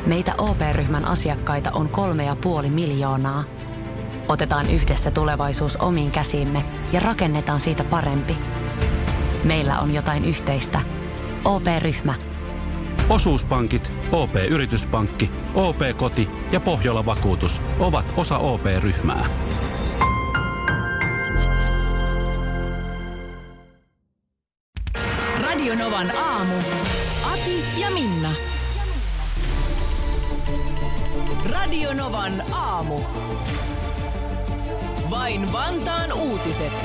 Meitä OP-ryhmän asiakkaita on 3,5 miljoonaa. Otetaan yhdessä tulevaisuus omiin käsiimme ja rakennetaan siitä parempi. Meillä on jotain yhteistä. OP-ryhmä. Osuuspankit, OP-yrityspankki, OP-koti ja Pohjola-vakuutus ovat osa OP-ryhmää. Radio Novan aamu. Ati ja Minna. Radio Novan aamu. Vain Vantaan uutiset.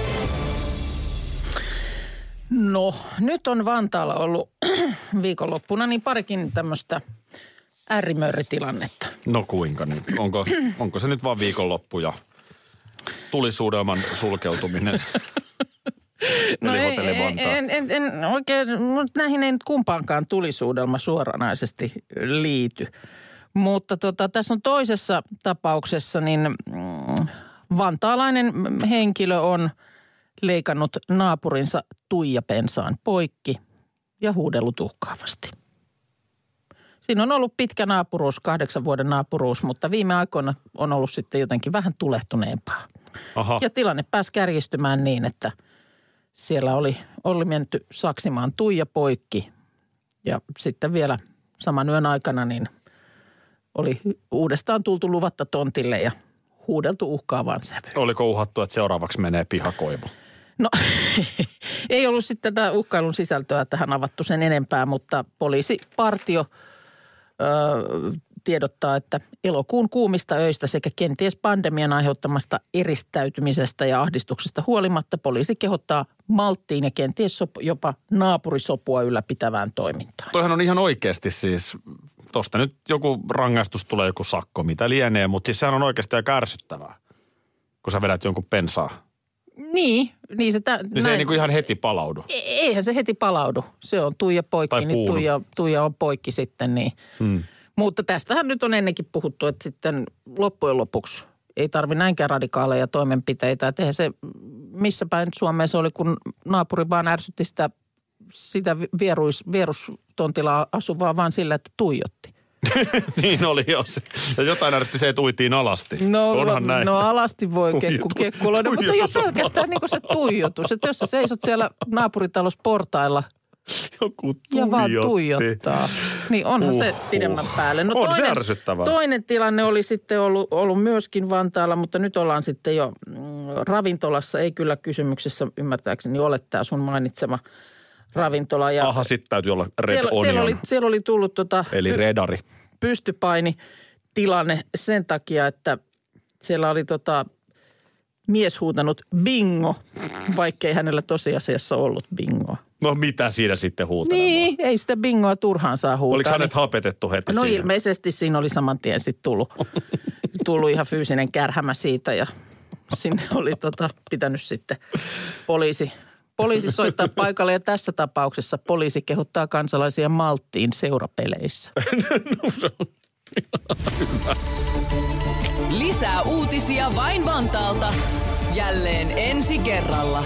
No, nyt on Vantaalla ollut viikonloppuna niin parikin tämmöistä äärimörritilannetta. No kuinka nyt? Onko se nyt vaan viikonloppu ja tulisuudelman sulkeutuminen? No en oikein, mutta näihin ei nyt kumpaankaan tulisuudelma suoranaisesti liity. Mutta tässä on toisessa tapauksessa, niin vantaalainen henkilö on leikannut naapurinsa tuijapensaan poikki ja huudellut uhkaavasti. Siinä on ollut pitkä naapuruus, 8 vuoden naapuruus, mutta viime aikoina on ollut sitten jotenkin vähän tulehtuneempaa. Aha. Ja tilanne pääsi kärjistymään niin, että siellä oli menty saksimaan tuija poikki ja sitten vielä saman yön aikana niin oli uudestaan tultu luvatta tontille ja huudeltu uhkaavaan sävyyn. Oliko uhattu, että seuraavaksi menee pihakoivu? No ei ollut sitten tätä uhkailun sisältöä tähän avattu sen enempää, mutta poliisipartio tiedottaa, että elokuun kuumista öistä sekä kenties pandemian aiheuttamasta eristäytymisestä ja ahdistuksesta huolimatta poliisi kehottaa malttiin ja kenties jopa naapurisopua ylläpitävään toimintaan. Toihan on ihan oikeasti siis, tosta nyt joku rangaistus tulee, joku sakko, mitä lienee, mutta siis sehän on oikeasti aika ärsyttävää, kun sä vedät jonkun pensaa. Niin se se ei niin kuin ihan heti palaudu. Eihän se heti palaudu. Se on tuija poikki, niin tuija on poikki sitten niin. Mutta tästähän nyt on ennenkin puhuttu, että sitten loppujen lopuksi ei tarvitse näinkään radikaaleja toimenpiteitä. Että eihän se, missä päin Suomeen se oli, kun naapuri vaan ärsytti sitä vierustontilla asuvaa vaan sillä, että tuijotti. Niin oli jo se. Ja jotain ärsytti se, että uitiin alasti. Onhan näin. No alasti voi kekkuloida, mutta jo pelkästään niin kuin se tuijotus. Että jos sä seisot siellä naapuritalous portailla joku ja vaan tuijottaa, niin onhan se pidemmän päälle. No on se ärsyttävää. Toinen tilanne oli sitten ollut myöskin Vantaalla, mutta nyt ollaan sitten jo ravintolassa. Ei kyllä kysymyksessä ymmärtääkseni ole tämä sun mainitsema ravintola. Ja aha, sitten täytyy olla red onion. Siellä oli tullut eli redari. Pystypainitilanne sen takia, että siellä oli mies huutanut bingo, vaikkei hänellä tosiasiassa ollut bingoa. No mitä siinä sitten huutelemaan? Niin, ei sitä bingoa turhaan saa huutaa. Oliko hänet hapetettu heti no siihen? Ilmeisesti siinä oli saman tien sitten tullut ihan fyysinen kärhämä siitä ja sinne oli pitänyt sitten poliisi soittaa paikalle ja tässä tapauksessa poliisi kehottaa kansalaisia malttiin seurapeleissä. No, se on hyvä. Lisää uutisia vain Vantaalta. Jälleen ensi kerralla.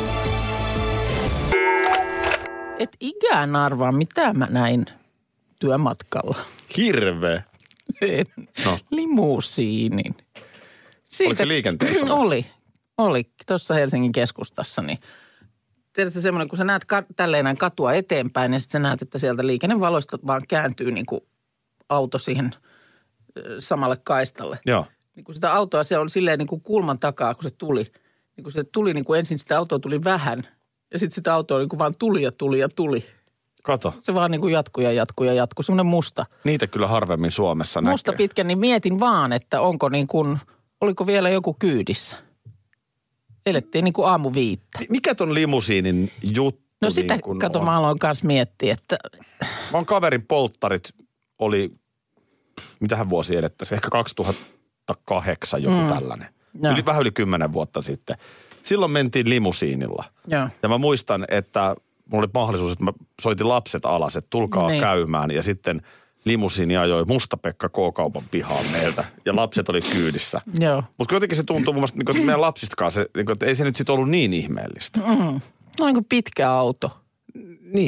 Et ikään arvaa, mitä mä näin työmatkalla. Hirveä. No. Limusiinin. Oliko se liikenteessä? Oli. Tuossa Helsingin keskustassa, niin tiedätkö semmoinen, kun sä näet tälleen katua eteenpäin, niin sitten sä näet, että sieltä liikennevaloista vaan kääntyy niin kuin auto siihen samalle kaistalle. Joo. Niin kun sitä autoa se oli silleen niin kuin kulman takaa, kun se tuli. Niin kun se tuli niin kuin ensin sitä autoa tuli vähän ja sitten sitä autoa niin kuin vaan tuli. Kato. Se vaan niin kuin jatkuu. Semmoinen musta. Niitä kyllä harvemmin Suomessa näkee. Musta pitkä, niin mietin vaan, että oliko vielä joku kyydissä. Elettiin niin kuin aamuviittä. Mikä ton limusiinin juttu? No sitä, niin kato, mä aloin kanssa miettiä, että Mun kaverin polttarit oli, mitähän vuosi edettäisiin, ehkä 2008 joku tällainen. Vähän yli 10 vuotta sitten. Silloin mentiin limusiinilla. Joo. Ja mä muistan, että mulla oli mahdollisuus, että mä soitin lapset alas, että tulkaa käymään. Ja sitten limusiini ajoi Musta-Pekka K-kaupan pihaan meiltä. Ja lapset oli kyydissä. Joo. Mutta kuitenkin se tuntuu mun mielestä, että meidän lapsistakaan että ei se nyt sitten ollut niin ihmeellistä. No niin kuin pitkä auto. Niin.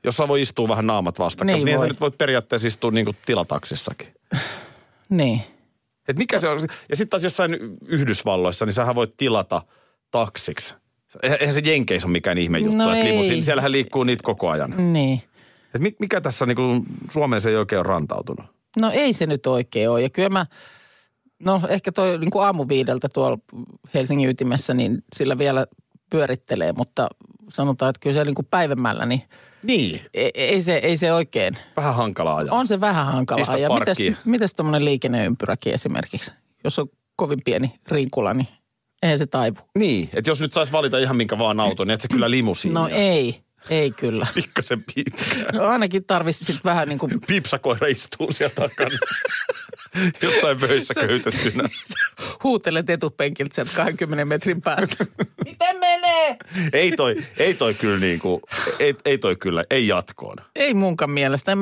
jossa voi istua vähän naamat vastakkain. Niin sä nyt voit periaatteessa istua niin kuin tilataksissakin. Niin. Et mikä se on? Ja sitten taas jossain Yhdysvalloissa, niin sähän voit tilata taksiksi. Eihän se Jenkeissä ole mikään ihme juttu, että limusiin, siellähän liikkuu niitä koko ajan. Niin. Et mikä tässä niin kuin Suomeen se ei oikein ole rantautunut? No ei se nyt oikein ole. Ja kyllä ehkä toi niin kuin aamuviideltä tuolla Helsingin ytimessä, niin sillä vielä pyörittelee, mutta sanotaan, että kyllä se niin kuin päivämällä, niin ei se oikein. Vähän hankalaa ajaa. On se vähän hankalaa. Ja mites tuommoinen liikenneympyräkin esimerkiksi? Jos on kovin pieni rinkula, niin eihän se taivu. Niin, että jos nyt saisi valita ihan minkä vaan auton, niin et se kyllä limusiinia. No ei kyllä. Pikkasen pitkä. No ainakin tarvitsisi sitten vähän niin kuin... Pipsakoira istuu siellä takana. Jossain pöissä köytettynä. Huutelet etupenkiltä sieltä 20 metrin päästä. Miten menee? Ei toi kyllä niinku, ei toi kyllä, ei jatkoon. Ei munkaan mielestä.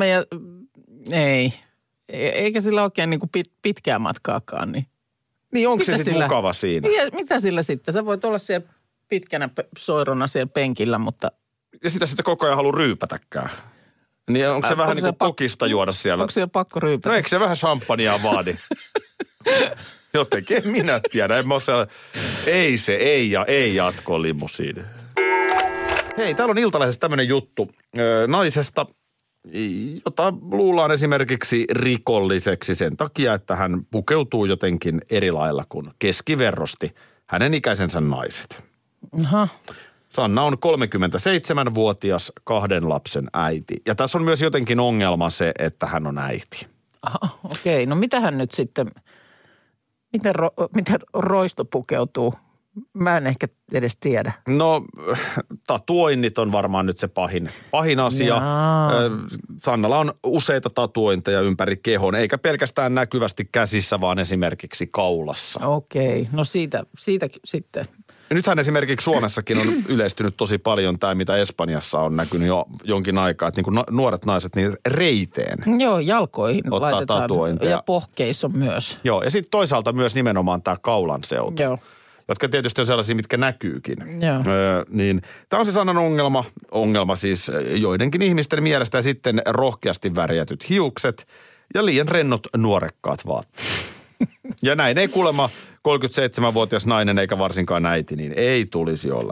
Ei. Eikä sillä oikein niinku pitkää matkaakaan. Niin onko se sitten mukava siinä? Mitä sillä sitten? Sä voit olla siellä pitkänä soirona siellä penkillä, mutta... Ja sitä sitten koko ajan halua ryypätäkään. Niin onko se vähän niin kuin kokista juoda siellä? Onko siellä pakko ryypätä? No eikö se vähän champagnea vaadi? Jotenkin minä tiedän. En mä ole siellä... Ei jatko limusiini. Hei, täällä on Iltalehdessä tämmöinen juttu naisesta, jota luullaan esimerkiksi rikolliseksi sen takia, että hän pukeutuu jotenkin eri lailla kuin keskiverrosti hänen ikäisensä naiset. Aha. Sanna on 37-vuotias 2 lapsen äiti. Ja tässä on myös jotenkin ongelma se, että hän on äiti. Aha, okei. No mitä hän nyt sitten, miten roisto pukeutuu? Mä en ehkä edes tiedä. No, tatuoinnit on varmaan nyt se pahin asia. Sannalla on useita tatuointeja ympäri kehon, eikä pelkästään näkyvästi käsissä, vaan esimerkiksi kaulassa. Okei, no siitä sitten. Nythän esimerkiksi Suomessakin on yleistynyt tosi paljon tämä, mitä Espanjassa on näkynyt jo jonkin aikaa, että niin kuin nuoret naiset niin reiteen. Joo, jalkoihin ottaa laitetaan tatuointeja. Ja pohkeissa on myös. Joo, ja sitten toisaalta myös nimenomaan tämä kaulan seutu. Joo. Jotka tietysti on sellaisia, mitkä näkyykin. Joo. Niin, tämä on se Sannan ongelma siis joidenkin ihmisten mielestä ja sitten rohkeasti värjätyt hiukset ja liian rennot nuorekkaat vaatteet. Ja näin ei kuulemma 37-vuotias nainen eikä varsinkaan äiti, niin ei tulisi olla.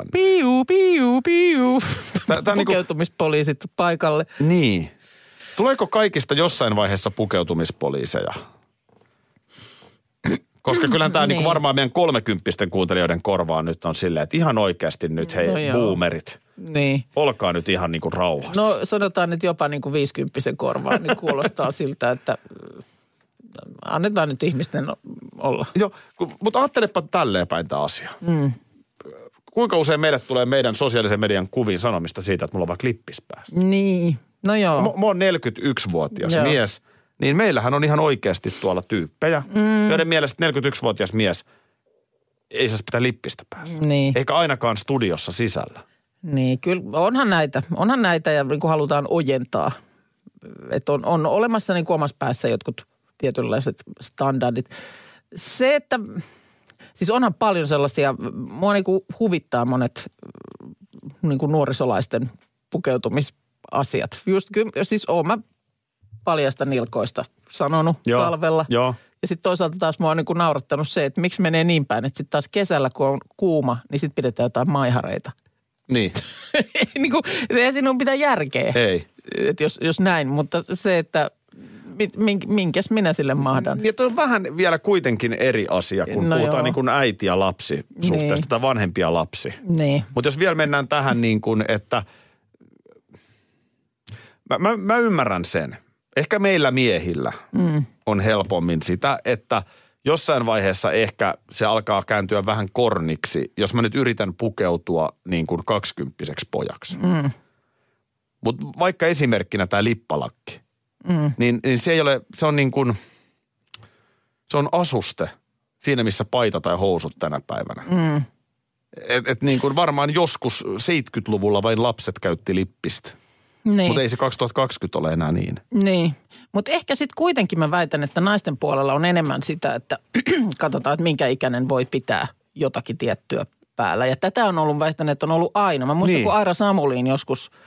Piu. Pukeutumispoliisit paikalle. Niin. Tuleeko kaikista jossain vaiheessa pukeutumispoliiseja? Koska kyllähän tämä niin. Varmaan meidän 30-pisten kuuntelijoiden korvaan nyt on silleen, että ihan oikeasti nyt hei boomerit. Niin. Olkaa nyt ihan niin kuin rauhassa. No sanotaan nyt jopa niin kuin 50-pisen korvaan, niin kuulostaa siltä, että annetaan nyt ihmisten olla. Joo, mutta ajattelepa tälleen päin tämä asia. Kuinka usein meille tulee meidän sosiaalisen median kuviin sanomista siitä, että mulla on vaikka lippis päässä? Niin, no joo. Mä oon 41-vuotias mies. Niin meillähän on ihan oikeasti tuolla tyyppejä, joiden mielestä 41-vuotias mies ei saisi pitää lippistä päässä. Niin. Eikä ainakaan studiossa sisällä. Niin, kyllä onhan näitä ja niin kuin halutaan ojentaa. Että on olemassa niin kuin omassa päässä jotkut tietynlaiset standardit. Se, että siis onhan paljon sellaisia, mua niin kuin huvittaa monet niin kuin nuorisolaisten pukeutumisasiat. Just kyllä, siis oon mä paljasta nilkoista sanonut talvella. Joo. Ja sitten toisaalta taas mua on niin kuin naurattanut se, että miksi menee niin päin, että sitten taas kesällä, kun on kuuma, niin sitten pidetään jotain maihareita. Niin. Niin kuin, ei siinä ole mitään järkeä. Ei. Että jos näin, mutta se, että minkäs minä sille mahdan. Ja tuo on vähän vielä kuitenkin eri asia, kun puhutaan niin kuin äiti ja lapsi suhteesta tai vanhempi ja lapsi. Niin. Mutta jos vielä mennään tähän niin kuin, että mä ymmärrän sen. Ehkä meillä miehillä on helpommin sitä, että jossain vaiheessa ehkä se alkaa kääntyä vähän korniksi, jos mä nyt yritän pukeutua niin kuin 20-vuotiaaksi pojaksi. Mutta vaikka esimerkkinä tämä lippalakki, niin se ei ole, se on niin kuin, se on asuste siinä, missä paita tai housut tänä päivänä. Et niin kuin varmaan joskus 70-luvulla vain lapset käytti lippistä. Niin. Mutta ei se 2020 ole enää niin. Niin, mutta ehkä sitten kuitenkin mä väitän, että naisten puolella on enemmän sitä, että katsotaan, että minkä ikäinen voi pitää jotakin tiettyä päällä. Ja tätä on ollut väittänyt, että on ollut aina. Mä muistan, kun Aira Samulin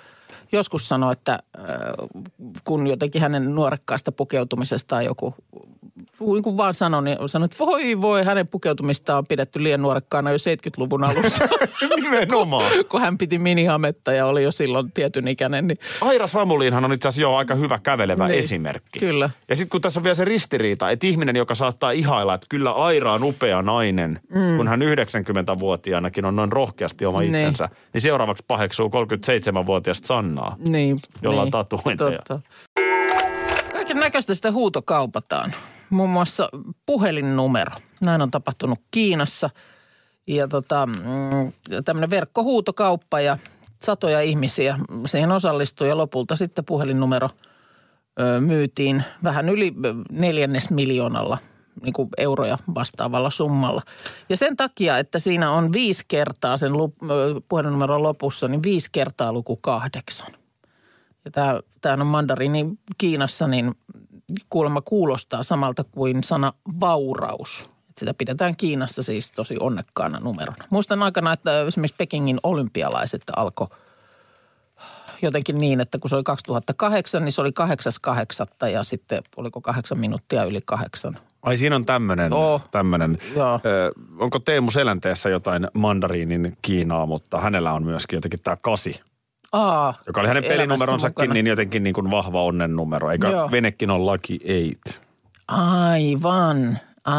joskus sanoi, että kun jotenkin hänen nuorekkaasta pukeutumisestaan joku kun vaan sanoi, niin sanoi, että voi, hänen pukeutumistaan on pidetty liian nuorekkaana jo 70-luvun alussa. Nimenomaan. kun hän piti minihametta ja oli jo silloin tietyn ikäinen. Niin. Aira Samulinhan on itse asiassa jo aika hyvä kävelevä esimerkki. Kyllä. Ja sitten kun tässä on vielä se ristiriita, että ihminen, joka saattaa ihailla, että kyllä Aira on upea nainen, kun hän 90-vuotiaanakin on noin rohkeasti oma itsensä, niin seuraavaksi paheksuu 37-vuotiaasta Sannaa, jolla on tatuointeja. Kaiken näköistä sitä huutokaupataan. Muun muassa puhelinnumero. Näin on tapahtunut Kiinassa. Ja tämmöinen verkkohuutokauppa ja satoja ihmisiä siihen osallistui ja lopulta sitten puhelinnumero myytiin vähän yli 400 000 niin kuin euroja vastaavalla summalla. Ja sen takia, että siinä on 5 kertaa sen puhelinnumeron lopussa, niin 5 kertaa luku 8. Ja tämä on mandariini Kiinassa, niin kuulemma kuulostaa samalta kuin sana vauraus. Sitä pidetään Kiinassa siis tosi onnekkaana numerona. Muistan aikana, että esimerkiksi Pekingin olympialaiset alkoi jotenkin niin, että kun se oli 2008, niin se oli 8.8. ja sitten oliko 8 minuuttia yli 8. Ai siinä on tämmöinen. Onko Teemu Selänteessä jotain mandariinin Kiinaa, mutta hänellä on myöskin jotenkin tämä 8. Joka oli hänen pelinumeronsakin niin jotenkin niin kuin vahva onnen numero. Eikä venekin ole Lucky 8. Aivan.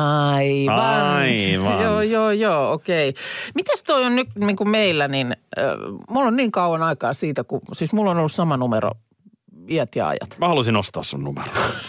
Joo, okei. Mitäs toi on nyt niin kuin meillä, niin mulla on niin kauan aikaa siitä, kun siis mulla on ollut sama numero iät ja ajat. Mä halusin ostaa sun numero.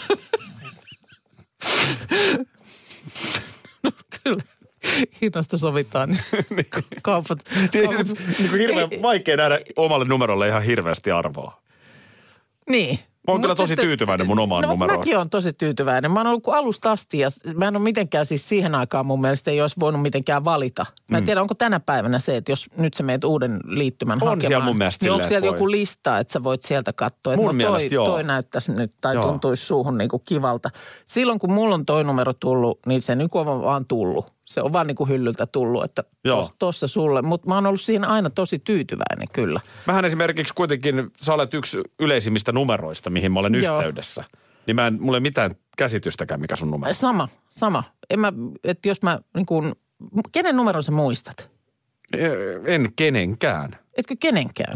No kyllä. Hinnasta sovitaan, niin kaupat. Niin hirveän vaikea nähdä omalle numerolle ihan hirveästi arvoa. Niin. Mä oon kyllä tosi tyytyväinen mun omaan numeroon. Mäkin oon tosi tyytyväinen. Mä oon ollut alusta asti ja mä en ole mitenkään siis siihen aikaan mun mielestä ei olisi voinut mitenkään valita. Mä en tiedä, onko tänä päivänä se, että jos nyt sä meet uuden liittymän hakemaan. On siellä mun mielestä niin onko siellä joku lista, että sä voit sieltä katsoa, että mun mielestä toi näyttäisi nyt tai tuntuisi suuhun niin kuin kivalta. Silloin kun mulla on toi numero tullut, niin se nyt on vaan tullut. Se on vaan niin kuin hyllyltä tullut, että tossa sulle. Mutta mä oon ollut siinä aina tosi tyytyväinen kyllä. Mähän esimerkiksi kuitenkin, sä olet yksi yleisimmistä numeroista, mihin mä olen yhteydessä. Niin mulla ei mitään käsitystäkään, mikä sun numero on. Sama. Että jos mä niin kuin, kenen numeron sä muistat? En kenenkään. Etkö kenenkään?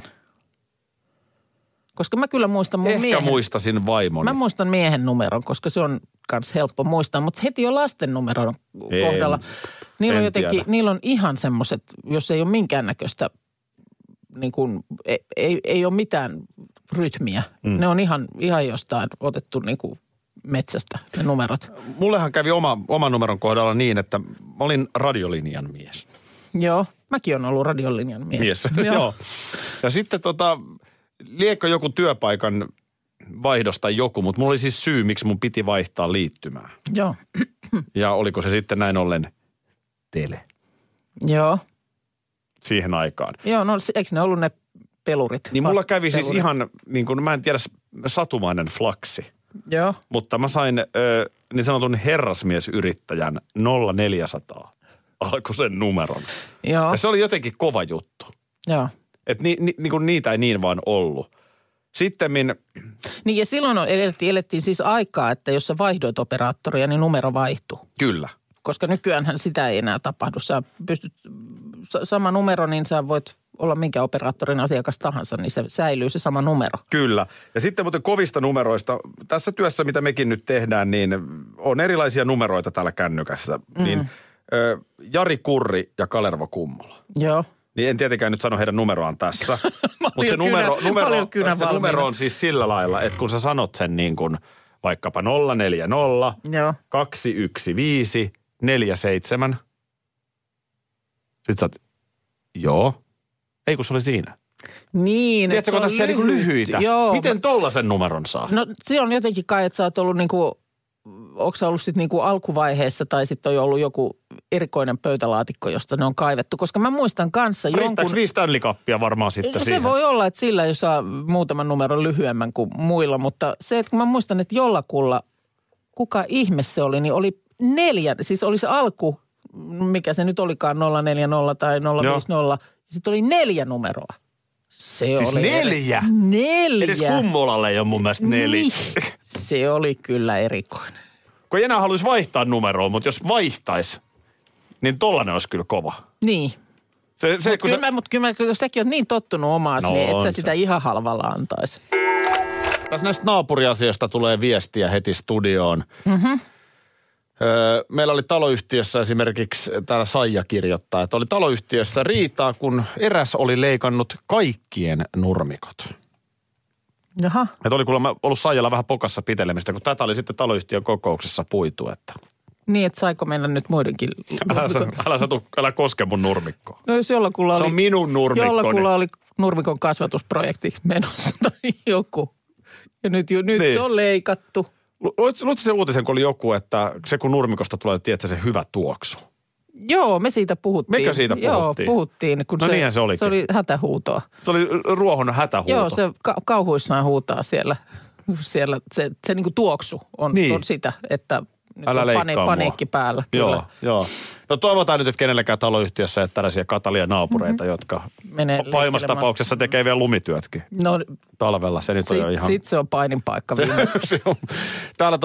Koska mä kyllä muistan mun miehen. Ehkä muistasin vaimoni. Mä muistan miehen numeron, koska se on kans helppo muistaa. Mutta heti jo lasten numeron kohdalla. Niillä on ihan semmoiset, jos ei ole minkäännäköistä, niin kuin, ei ole mitään rytmiä. Ne on ihan jostain otettu niin kuin metsästä ne numerot. Mullehan kävi oman numeron kohdalla niin, että mä olin radiolinjan mies. Joo, mäkin olen ollut radiolinjan mies. Joo. Ja sitten liekö joku työpaikan vaihdos tai joku, mutta mulla oli siis syy, miksi mun piti vaihtaa liittymää. Joo. Ja oliko se sitten näin ollen tele? Joo. Siihen aikaan. Joo, no eikö ne ollut ne pelurit? Niin mulla kävi siis ihan, niin kuin mä en tiedä, satumainen flaksi. Joo. Mutta mä sain niin sanotun herrasmiesyrittäjän 0400 alkuisen numeron. Joo. Ja se oli jotenkin kova juttu. Joo. Että niitä ei niin vaan ollut. Sittemmin. Niin ja silloin elettiin siis aikaa, että jos sä vaihdoit operaattoria, niin numero vaihtui. Kyllä. Koska nykyäänhän sitä ei enää tapahdu. Sä pystyt, sama numero, niin sä voit olla minkä operaattorin asiakas tahansa, niin se säilyy se sama numero. Kyllä. Ja sitten muuten kovista numeroista, tässä työssä mitä mekin nyt tehdään, niin on erilaisia numeroita täällä kännykässä. Niin Jari Kurri ja Kalervo Kummola. Joo. Niin en tietenkään nyt sano heidän numeroaan tässä. Mutta se numero on siis sillä lailla, että kun sä sanot sen niin kuin vaikkapa 040 215 47. Sitten sä oot, joo. Ei kun se oli siinä. Niin, tiedätkö, kun tässä niin lyhyitä. Joo. Miten tollasen numeron saa? No se on jotenkin kai, että sä oot ollut niin kuin, onko sä ollut sitten niin kuin alkuvaiheessa tai sitten on jo ollut joku erikoinen pöytälaatikko, josta ne on kaivettu. Koska mä muistan kanssa Riittääkö 5 Stanley-kappia varmaan sitten siihen? Se voi olla, että sillä jos saa muutaman numeron lyhyemmän kuin muilla, mutta se, että kun mä muistan, että jollakulla, kuka ihme se oli, niin oli 4, siis oli se alku, mikä se nyt olikaan 040 tai 050, ja sitten oli 4 numeroa. Se siis oli 4? 4. Edes Kummolalle ei ole mun mielestä 4. Niin. Se oli kyllä erikoinen. Kun ei enää haluaisi vaihtaa numeroa, mutta jos vaihtaisi, niin tollainen olisi kyllä kova. Niin. Mutta kyllä jos säkin oot niin tottunut omaasi, niin et sä sitä ihan halvalla antaisi. Tässä näistä naapuriasioista tulee viestiä heti studioon. Mm-hmm. Meillä oli taloyhtiössä esimerkiksi, täällä Saija kirjoittaa, että oli taloyhtiössä riitaa, kun eräs oli leikannut kaikkien nurmikot. Jaha. Että oli kuulemma ollut Saijalla vähän pokassa pitelemistä, kun tätä oli sitten taloyhtiön kokouksessa puitu, että... Niin, että saiko mennä nyt muidenkin Älä koske mun nurmikkoa. No jos jollakulla oli... Se on minun nurmikkoni. Jollakulla oli nurmikon kasvatusprojekti menossa tai joku. Ja nyt niin. Se on leikattu. Luitko se uutisen, kun oli joku, että se kun nurmikosta tulee, tiedätkö se hyvä tuoksu? Joo, me siitä puhuttiin. Mekö siitä puhuttiin? Joo, puhuttiin. Kun no niinhän se olikin. Se oli hätähuutoa. Se oli ruohon hätähuuto. Joo, se kauhuissaan huutaa siellä se niin kuin tuoksu on sitä, että nyt älä on paniikki päällä. Kyllä. Joo. No toivotaan nyt, että kenelläkään taloyhtiössä ei tällaisia katalia naapureita, jotka pahimmassa tapauksessa tekee vielä lumityötkin. No, talvella se nyt on jo ihan... Sitten se on painin paikka viimeistä. Täällä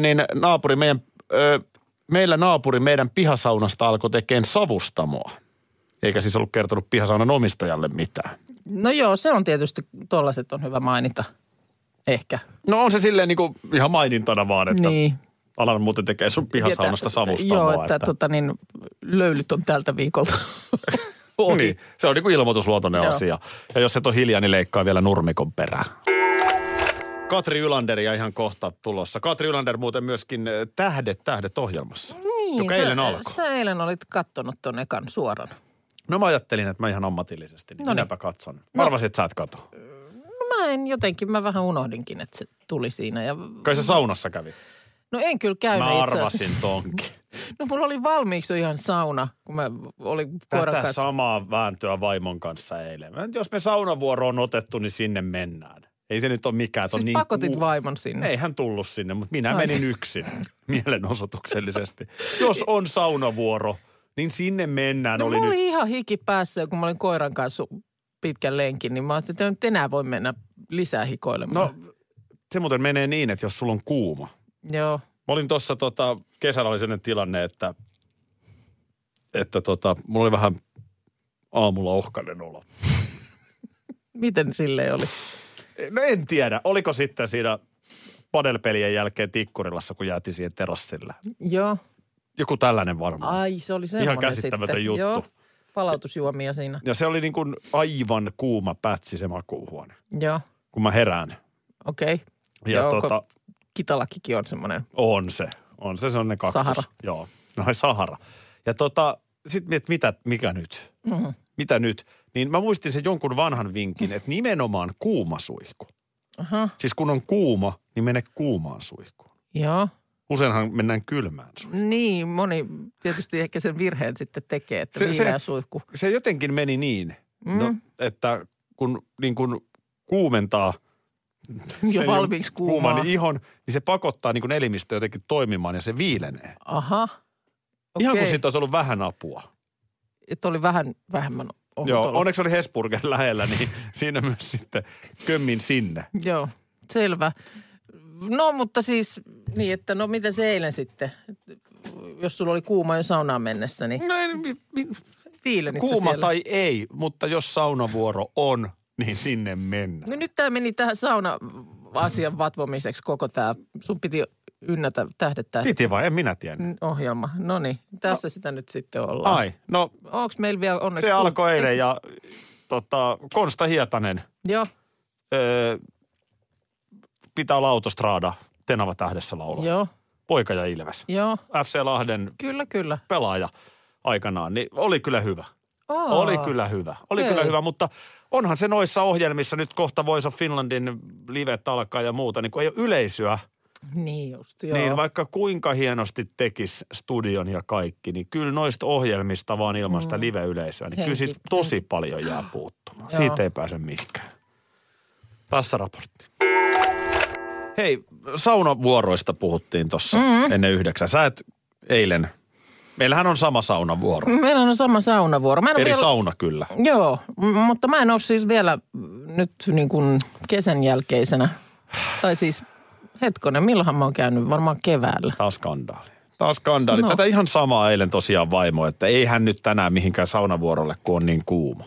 meillä naapuri meidän pihasaunasta alkoi tekemään savustamoa. Eikä siis ollut kertonut pihasaunan omistajalle mitään. No joo, se on tietysti, tollaiset on hyvä mainita. Ehkä. No on se silleen niin kuin ihan mainintana vaan, että niin. Alan muuten tekee sun pihasaunasta savustamoa. Joo, että löylyt on tältä viikolta. Niin, se on niin kuin ilmoitusluontoinen asia. Ja jos et ole hiljaa, niin leikkaa vielä nurmikon perään. Katri Ylanderia ihan kohta tulossa. Katri Ylander muuten myöskin Tähdet ohjelmassa. Niin, joka eilen alkoi. Sä eilen olit kattonut ton ekan suoran. No mä ajattelin, että mä ihan ammatillisesti, niin minäpä katson. Arvasin, että sä et kato. No mä vähän unohdinkin, että se tuli siinä. Ja... Kai sä saunassa kävit? No en kyllä käynyt itse asiassa. Mä arvasin tonkin. No mulla oli valmiiksi jo ihan sauna, kun mä olin koiran kanssa. Tätä samaa vääntöä vaimon kanssa eilen. Jos me saunavuoro on otettu, niin sinne mennään. Ei se nyt ole mikään. Siis niin pakotit vaimon sinne? Ei hän tullut sinne, mutta minä menin yksin mielenosoituksellisesti. Jos on saunavuoro, niin sinne mennään. No mulla oli ihan hiki päässä, kun mä olin koiran kanssa pitkän lenkin, niin mä ajattelin, että nyt enää voi mennä lisää hikoilemaan. No se muuten menee niin, että jos sulla on kuuma. Joo. Mä olin tuossa kesällä oli sellainen tilanne, että mulla oli vähän aamulla ohkainen olo. Miten silleen oli? No en tiedä. Oliko sitten siinä padelpelien jälkeen Tikkurilassa, kun jäätiin siihen terassille? Joo. Joku tällainen varmaan. Ai, se oli semmoinen ihan käsittämätön sitten. juttu. Joo, palautusjuomia siinä. Ja se oli niin kuin aivan kuuma pätsi se makuuhuone. Joo. Kun mä herään. Okei. Ja joo, Kitalakikin on semmoinen. On se semmoinen kaktus. Sahara. Joo, no Sahara. Ja sitten mikä nyt? Mm-hmm. Mitä nyt? Niin mä muistin sen jonkun vanhan vinkin, että nimenomaan kuuma suihku. Aha. Siis kun on kuuma, niin mene kuumaan suihkuun. Joo. Useinhan mennään kylmään suihkuun. Niin, moni tietysti ehkä sen virheen sitten tekee, että viileä suihku. Se jotenkin meni niin, että kun niin kuin kuumentaa jo valmiiksi kuuman ihon, niin se pakottaa niin kuin elimistö jotenkin toimimaan ja se viilenee. Aha. Okay. Ihan kuin siitä olisi ollut vähän apua. Että oli vähemmän Joo, onneksi oli Hesburger lähellä, niin siinä myös sitten kömmin sinne. Joo, selvä. No, mutta siis niin, että no miten se eilen sitten, jos sulla oli kuuma jo saunaan mennessä, niin no, kuuma siellä? Tai ei, mutta jos saunavuoro on, niin sinne mennään. No nyt tämä meni tähän sauna-asian vatvomiseksi koko tämä, sun piti ynnätä Tähdet. Piti vai? En minä tiennyt. Ohjelma. No niin, tässä sitä nyt sitten ollaan. Ai, no. Onko meillä vielä onneksi? Se alkoi eilen ja Konsta Hietanen. Joo. Pitää olla Autostrada Tenava Tähdessä laulaa. Joo. Poika ja Ilves. Joo. FC Lahden kyllä. pelaaja aikanaan, niin oli kyllä hyvä. Oli kyllä hyvä, mutta onhan se noissa ohjelmissa nyt kohta Voice of Finlandin livet alkaa ja muuta, niin kun ei ole yleisöä. Niin just, joo. Niin vaikka kuinka hienosti tekisi studion ja kaikki, niin kyllä noista ohjelmista vaan ilman sitä live-yleisöä, niin kyllä siitä tosi paljon jää puuttumaan. Joo. Siitä ei pääse mihinkään. Tässä raportti. Hei, saunavuoroista puhuttiin tuossa ennen 9. Sä et eilen Meillähän on sama saunavuoro. Meillä on sama saunavuoro. Eri sauna kyllä. Joo, mutta mä en ole siis vielä nyt niin kuin kesän jälkeisenä. Tai siis, hetkonen, milloinhan mä oon käynyt? Varmaan keväällä. Taas skandaali. No. Tätä ihan samaa eilen tosiaan vaimo, että ei hän nyt tänään mihinkään saunavuorolle, kun on niin kuuma.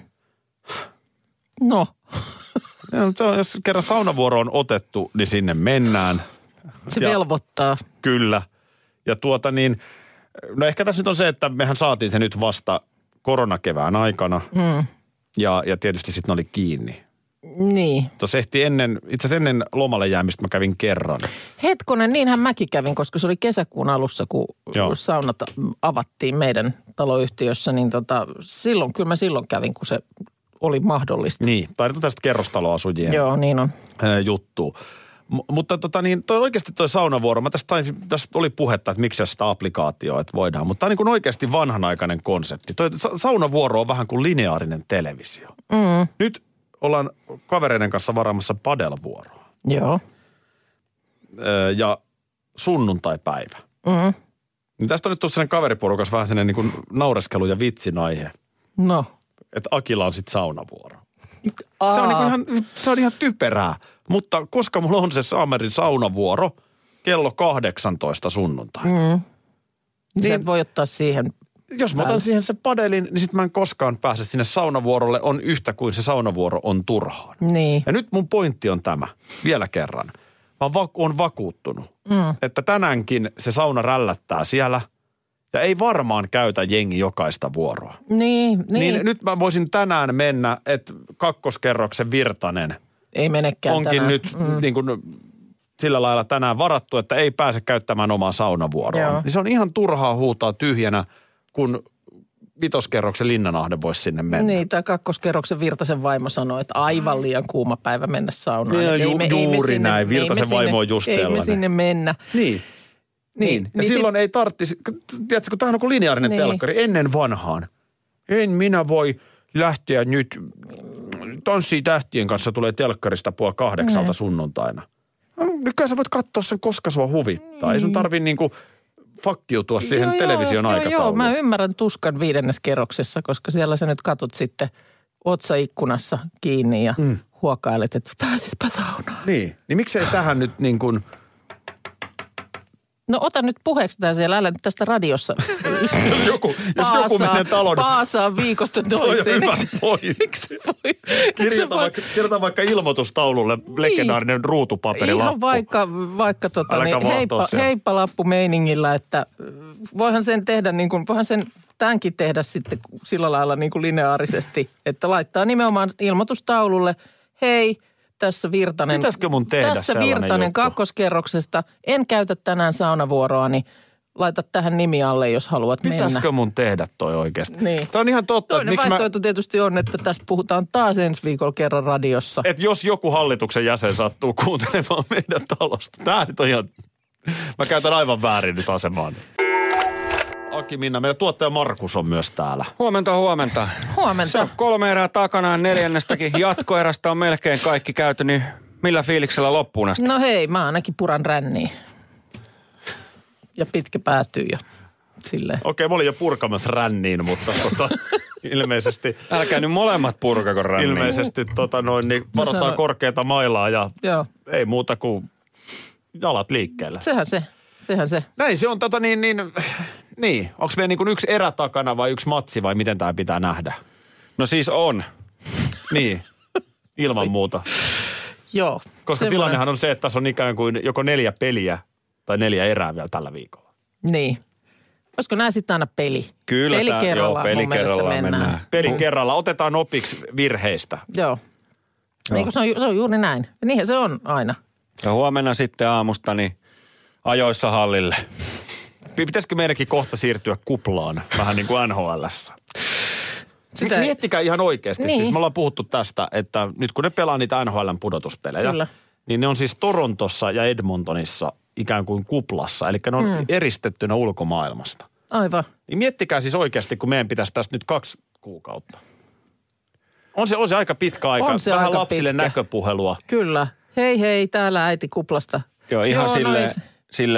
No. Jos kerran saunavuoro on otettu, niin sinne mennään. Se velvoittaa. Kyllä. Ja no ehkä tässä nyt on se, että mehän saatiin se nyt vasta koronakevään aikana. Ja tietysti sitten oli kiinni. Niin. Tuossa itse asiassa ennen lomalle jäämistä mä kävin kerran. Hetkonen, niinhän mäkin kävin, koska se oli kesäkuun alussa, kun saunat avattiin meidän taloyhtiössä, niin kyllä mä silloin kävin, kun se oli mahdollista. Niin, tai tästä kerrostaloasujien Joo, niin on. Juttu. Mutta toi oikeasti toi saunavuoro, tässä oli puhetta, että miksi sitä applikaatioa, että voidaan. Mutta tämä on niin kuin oikeasti vanhanaikainen konsepti. Toi saunavuoro on vähän kuin lineaarinen televisio. Nyt ollaan kavereiden kanssa varaamassa padelvuoroa. Joo. Ja sunnuntaipäivä. Niin tästä on nyt tuossa kaveriporukas vähän sellainen niin kuin naureskelu ja vitsin aihe. No. Että Akilla on sitten saunavuoro. Se on ihan typerää. Mutta koska mulla on se Saamerin saunavuoro kello 18 sunnuntai. Niin sä voi ottaa siihen. Jos mä otan siihen se padelin, niin sit mä en koskaan pääse sinne saunavuorolle. On yhtä kuin se saunavuoro on turhaan. Niin. Ja nyt mun pointti on tämä, vielä kerran. Mä oon vakuuttunut, että tänäänkin se sauna rällättää siellä. Ja ei varmaan käytä jengi jokaista vuoroa. Niin. Nyt mä voisin tänään mennä, että kakkoskerroksen Virtanen ei menekään onkin tänään. Nyt niin kuin sillä lailla tänään varattu, että ei pääse käyttämään omaa saunavuoroa. Niin se on ihan turhaa huutaa tyhjänä, kun vitoskerroksen Linnanahde voisi sinne mennä. Niin, tai kakkoskerroksen Virtasen vaimo sanoi, että aivan liian kuuma päivä mennä saunaan. Juuri näin, Virtasen vaimo on just sellainen. Ei me sinne mennä. Niin. Ja silloin ei tarvitsisi, tiedätkö, kun tämä on kuin lineaarinen telkkari, ennen vanhaan. En minä voi lähteä nyt, Tanssii tähtien kanssa tulee telkkarista 7:30 sunnuntaina. Nytkään sä voit katsoa sen, koska sua huvittaa. Ei sun tarvii niinku fakkiutua siihen television aikatauluun. Joo, mä ymmärrän tuskan 5. kerroksessa, koska siellä sä nyt katot sitten otsaikkunassa kiinni ja huokailet, että pääsitpä saunaan. Niin miksei tähän nyt niin kuin... No ota nyt puheeksi tää siellä, älä nyt tästä radiossa. jos joku menee talon... Paasaa viikosta toiseen. Toi on hyvä pointti. Kirjoita vaikka ilmoitustaululle legendaarinen ruutupaperilappu. Ihan vaikka heippalappu meiningillä, että voihan sen tehdä niin kuin, voihan sen tämänkin tehdä sitten sillä lailla niin kuin lineaarisesti, että laittaa nimenomaan ilmoitustaululle, hei, tässä Virtanen. Pitäisikö mun tehdä tässä Virtanen juttu? Kakkoskerroksesta. En käytä tänään saunavuoroa, niin laita tähän nimi alle, jos haluat mennä. Pitäisikö mun tehdä toi oikeasti? Niin. Tämä on ihan totta. Toinen vaihtoehto tietysti on, että tästä puhutaan taas ensi viikolla kerran radiossa. Että jos joku hallituksen jäsen sattuu kuuntelemaan meidän talosta. Tämä nyt on ihan... Mä käytän aivan väärin nyt asemaan. Aki Minna, meidän tuottaja Markus on myös täällä. Huomenta. Se on 3 erää takana, 4. jatkoerästä on melkein kaikki käyty, niin millä fiiliksellä loppuun asti? No hei, mä ainakin puran ränniin. Ja pitkä päätyy jo silleen. Okei, mä olin jo purkamassa ränniin, mutta ilmeisesti... Älkää nyt molemmat purkako ränniin. Ilmeisesti niin varotaan korkeata mailaa ja ei muuta kuin jalat liikkeelle. Sehän se. Näin se on niin. Onko meidän niin yksi erä takana vai yksi matsi vai miten tämä pitää nähdä? No siis on. Niin, ilman muuta. Joo. Koska tilannehan on se, että tässä on ikään kuin joko 4 peliä tai 4 erää vielä tällä viikolla. Niin. Olisiko nämä sitten aina peli? Kyllä. Peli kerrallaan mennään. Peli kerralla. Otetaan opiksi virheistä. Joo. Niin, se on juuri näin. Ja niinhän se on aina. Ja huomenna sitten aamusta niin ajoissa hallille. Pitäisikö meidänkin kohta siirtyä kuplaan, vähän niin kuin NHL:ssä? Miettikää ihan oikeasti. Niin. Siis me ollaan puhuttu tästä, että nyt kun ne pelaa niitä NHL:n pudotuspelejä, niin ne on siis Torontossa ja Edmontonissa ikään kuin kuplassa. Eli ne on eristettynä ulkomaailmasta. Aivan. Niin miettikää siis oikeasti, kun meidän pitäisi tästä nyt 2 kuukautta. On se aika pitkä aika. Vähän aika lapsille pitkä näköpuhelua. Kyllä. Hei, täällä äiti kuplasta. Joo, ihan silleen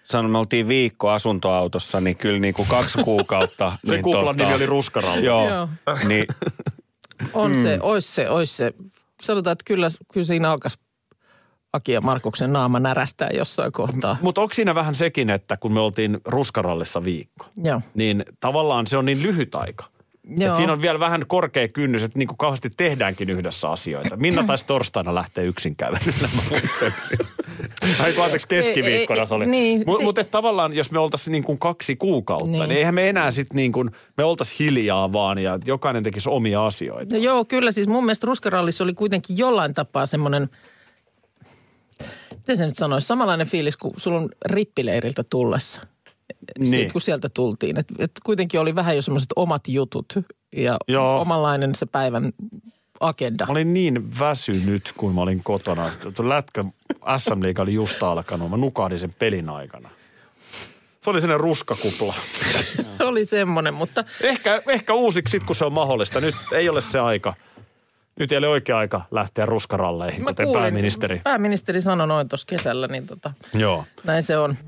sanon, me oltiin viikko asuntoautossa, niin kyllä niin kuin 2 kuukautta. Se niin kuplan nimi oli Ruskaralli. Joo. Niin. Ois se. Sanotaan, että kyllä siinä alkaisi Aki ja Markuksen naama närästää jossain kohtaa. Mutta onko siinä vähän sekin, että kun me oltiin Ruskarallissa viikko, niin tavallaan se on niin lyhyt aika. Että siinä on vielä vähän korkea kynnys, että niin kuin kauheasti tehdäänkin yhdessä asioita. Minna taisi torstaina lähteä yksin kävelyllä, mä muistelisin. Anteeksi, keskiviikkona se oli. Niin, Mutta tavallaan, jos me oltaisiin niin kuin 2 kuukautta, niin eihän me enää sitten niin kuin, me oltaisiin hiljaa vaan ja jokainen tekisi omia asioita. No joo, kyllä siis mun mielestä Ruskarallissa oli kuitenkin jollain tapaa semmoinen, miten se nyt sanoisi, samanlainen fiilis kuin sulla on rippileiriltä tullessa. Niin. Sitten kun sieltä tultiin. Et kuitenkin oli vähän jo semmoiset omat jutut ja omanlainen se päivän agenda. Mä olin niin väsynyt, kun mä olin kotona. Lätkä SM-liiga oli just alkanut. Mä nukahdin sen pelin aikana. Se oli sellainen ruskakupla. Se oli semmoinen, mutta... Ehkä uusiksi sit, kun se on mahdollista. Nyt ei ole se aika. Nyt ei ole oikea aika lähteä ruskaralleihin, kuten kuulin, pääministeri. Pääministeri sanoi noin tuossa kesällä, niin Joo. Näin se on.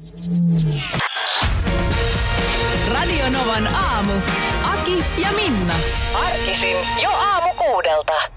Radio Novan aamu. Aki ja Minna. Arkisin jo aamu 6.